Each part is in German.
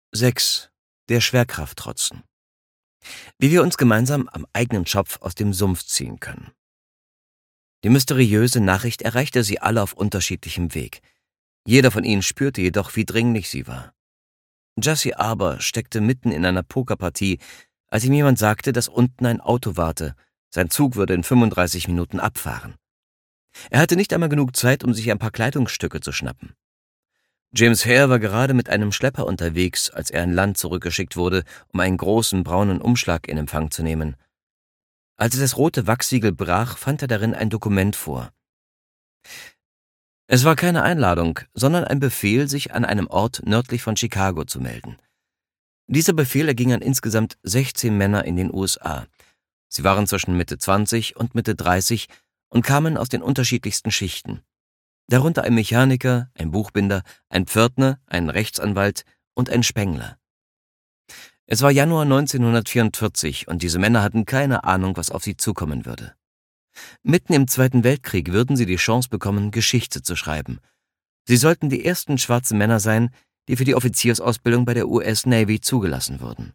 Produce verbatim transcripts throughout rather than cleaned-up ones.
sechs. Der Schwerkraft trotzen. Wie wir uns gemeinsam am eigenen Schopf aus dem Sumpf ziehen können. Die mysteriöse Nachricht erreichte sie alle auf unterschiedlichem Weg. Jeder von ihnen spürte jedoch, wie dringlich sie war. Jesse Arber steckte mitten in einer Pokerpartie, als ihm jemand sagte, dass unten ein Auto warte. Sein Zug würde in fünfunddreißig Minuten abfahren. Er hatte nicht einmal genug Zeit, um sich ein paar Kleidungsstücke zu schnappen. James Hare war gerade mit einem Schlepper unterwegs, als er an Land zurückgeschickt wurde, um einen großen braunen Umschlag in Empfang zu nehmen. Als er das rote Wachsiegel brach, fand er darin ein Dokument vor. Es war keine Einladung, sondern ein Befehl, sich an einem Ort nördlich von Chicago zu melden. Dieser Befehl erging an insgesamt sechzehn Männer in den U S A. Sie waren zwischen Mitte zwanzig und Mitte dreißig und kamen aus den unterschiedlichsten Schichten. Darunter ein Mechaniker, ein Buchbinder, ein Pförtner, ein Rechtsanwalt und ein Spengler. Es war Januar neunzehnhundertvierundvierzig und diese Männer hatten keine Ahnung, was auf sie zukommen würde. Mitten im Zweiten Weltkrieg würden sie die Chance bekommen, Geschichte zu schreiben. Sie sollten die ersten schwarzen Männer sein, die für die Offiziersausbildung bei der U S Navy zugelassen wurden.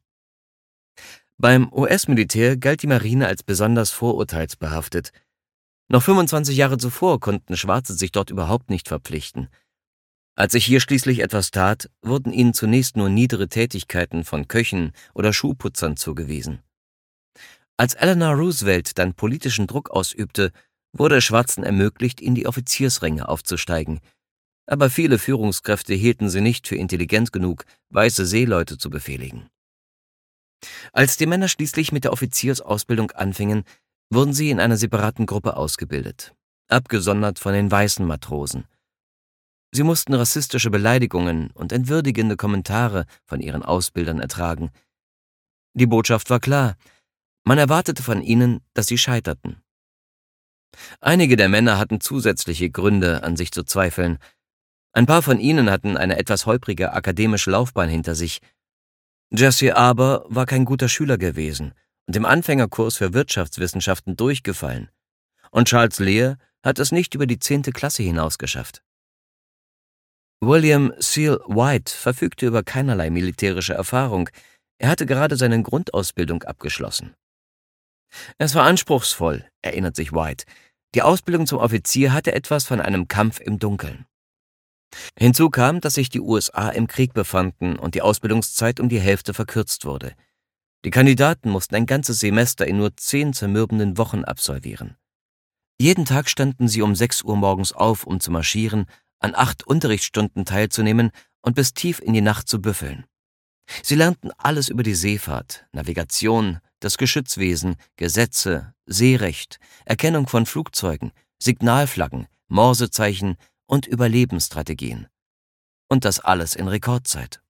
Beim U S-Militär galt die Marine als besonders vorurteilsbehaftet. Noch fünfundzwanzig Jahre zuvor konnten Schwarze sich dort überhaupt nicht verpflichten. Als sich hier schließlich etwas tat, wurden ihnen zunächst nur niedere Tätigkeiten von Köchen oder Schuhputzern zugewiesen. Als Eleanor Roosevelt dann politischen Druck ausübte, wurde es Schwarzen ermöglicht, in die Offiziersränge aufzusteigen. Aber viele Führungskräfte hielten sie nicht für intelligent genug, weiße Seeleute zu befehligen. Als die Männer schließlich mit der Offiziersausbildung anfingen, wurden sie in einer separaten Gruppe ausgebildet, abgesondert von den weißen Matrosen. Sie mussten rassistische Beleidigungen und entwürdigende Kommentare von ihren Ausbildern ertragen. Die Botschaft war klar: Man erwartete von ihnen, dass sie scheiterten. Einige der Männer hatten zusätzliche Gründe, an sich zu zweifeln. Ein paar von ihnen hatten eine etwas holprige akademische Laufbahn hinter sich. Jesse Arber war kein guter Schüler gewesen und im Anfängerkurs für Wirtschaftswissenschaften durchgefallen. Und Charles Lear hat es nicht über die zehnte Klasse hinaus geschafft. William Seal White verfügte über keinerlei militärische Erfahrung. Er hatte gerade seine Grundausbildung abgeschlossen. Es war anspruchsvoll, erinnert sich White. Die Ausbildung zum Offizier hatte etwas von einem Kampf im Dunkeln. Hinzu kam, dass sich die U S A im Krieg befanden und die Ausbildungszeit um die Hälfte verkürzt wurde. Die Kandidaten mussten ein ganzes Semester in nur zehn zermürbenden Wochen absolvieren. Jeden Tag standen sie um sechs Uhr morgens auf, um zu marschieren, an acht Unterrichtsstunden teilzunehmen und bis tief in die Nacht zu büffeln. Sie lernten alles über die Seefahrt, Navigation, das Geschützwesen, Gesetze, Seerecht, Erkennung von Flugzeugen, Signalflaggen, Morsezeichen und Überlebensstrategien. Und das alles in Rekordzeit.